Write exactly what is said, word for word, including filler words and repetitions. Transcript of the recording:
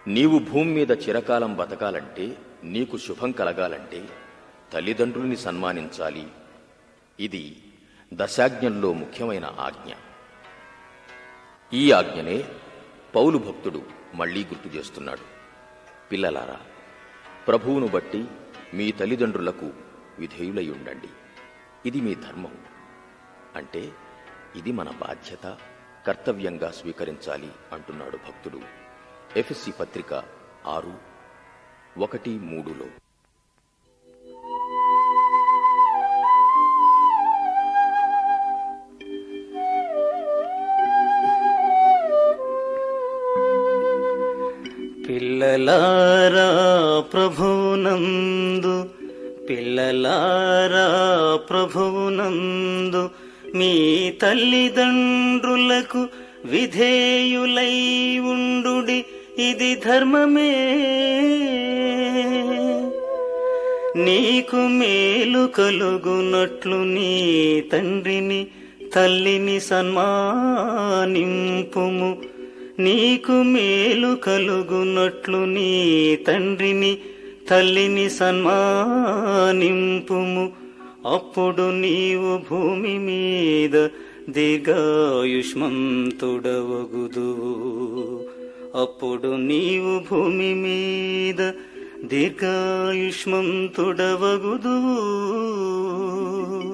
నీవు భూమి మీద చిరకాలం బతకాలంటే, నీకు శుభం కలగాలంటే తల్లిదండ్రుల్ని సన్మానించాలి. ఇది దశాజ్ఞల్లో ముఖ్యమైన ఆజ్ఞ. ఈ ఆజ్ఞనే పౌలు భక్తుడు మళ్లీ గుర్తు చేస్తున్నాడు. పిల్లలారా, ప్రభువును బట్టి మీ తల్లిదండ్రులకు విధేయులై ఉండండి. ఇది మీ ధర్మం. అంటే ఇది మన బాధ్యత, కర్తవ్యంగా స్వీకరించాలి అంటున్నాడు భక్తుడు ఎఫెసీ పత్రిక ఆరు ఒకటి మూడులో. పిల్లలారా ప్రభువునందు పిల్లలారా ప్రభువునందు మీ తల్లిదండ్రులకు విధేయులై ఉండుడి, ఇది ధర్మమే. నీకు మేలు కలుగునట్లు నీ తండ్రిని తల్లిని సన్మానింపుము. నీకు మేలు కలుగునట్లు నీ తండ్రిని తల్లిని సన్మానింపుము. అప్పుడు నీవు భూమి మీద దీర్ఘాయుష్మంతుడవగుదువు. అప్పుడు నీవు భూమి మీద దీర్ఘాయుష్మంతుడవగుదువు.